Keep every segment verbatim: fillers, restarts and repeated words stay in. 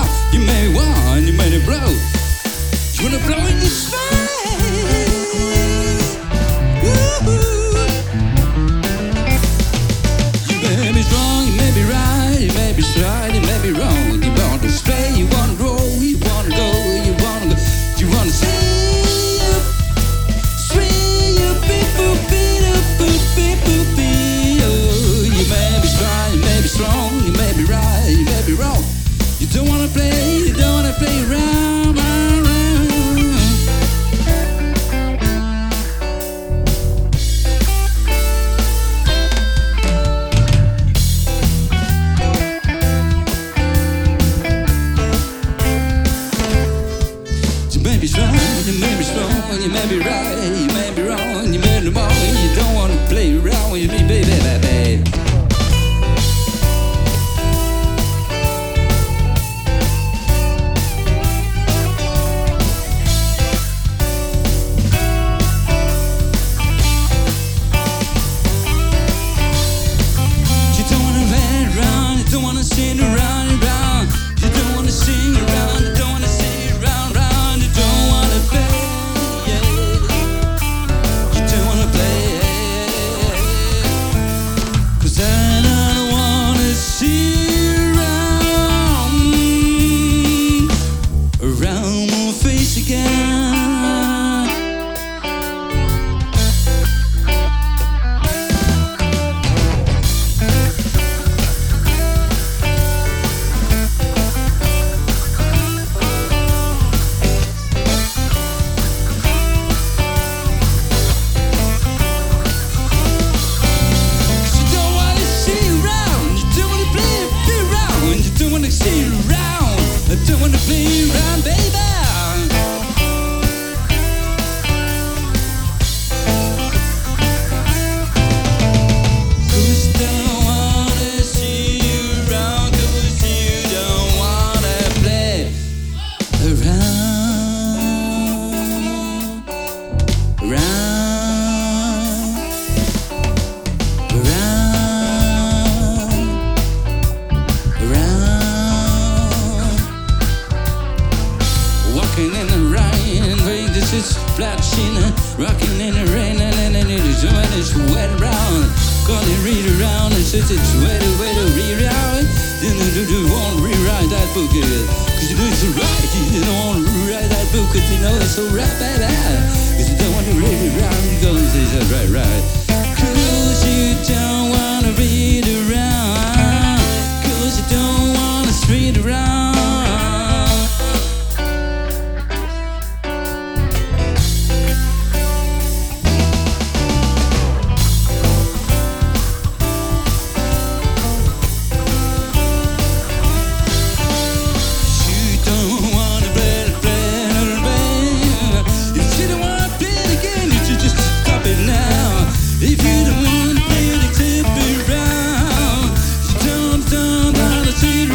You made one, you made it blow. You wanna blow in your face. You may be strong, you may be right, you may be right, you may be wrong. You want to stay, you wanna grow, you wanna go, you wanna go, you wanna see you, swing you, beep boop, beep boop, boop, beep boop, beep. Oh, you may be strong, you may be strong, you may be right, you may be wrong. You don't wanna play, you don't wanna play around, around. You may be strong, you may be strong, you may be right, you may be wrong, you may be wrong. You don't wanna play around with me, baby, baby. Sing around and round, you don't wanna sing around, you don't wanna sing around, round, you don't wanna play, yeah. You don't wanna play, cause I don't wanna see around, around my face again. See around, I don't wanna play around, baby. Cause you don't wanna see you around, cause you don't wanna play around, around, around, around. Walking in the rain, rain, this is flat sheen. Rocking in the rain, and then it is when it's wet around. Gonna read around, and since it's wet, wet, read around. You don't want to rewrite that book, cause you know it's right. You don't want to rewrite that book, cause you know it's so right, baby. Cause you don't want to read around, you go and say that right, right. Cause you don't want to read around, cause you don't want to read around. If you don't wanna play the tip around, you don't, don't wanna sit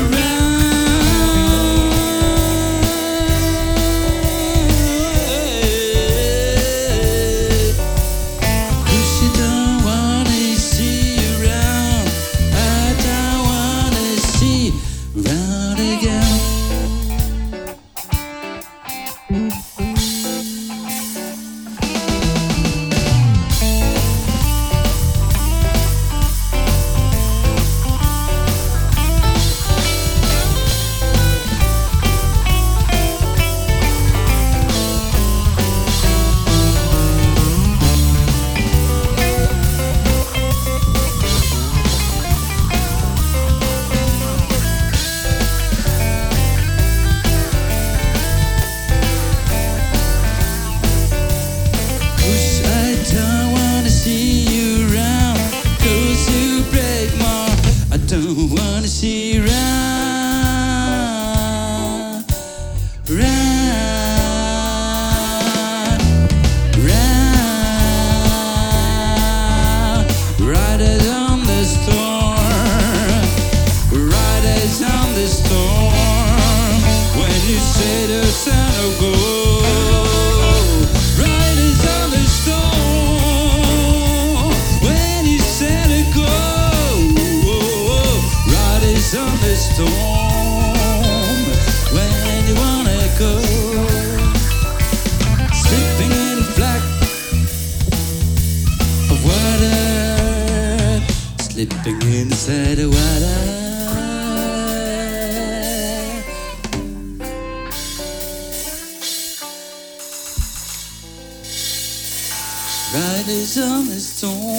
around. Cause you don't wanna see around, I don't wanna see around again. Don't wanna see round, round, round. Riders on the storm, riders on the storm. When you say the sun will go, riders on the storm. When you say to go, on the storm, this on the storm.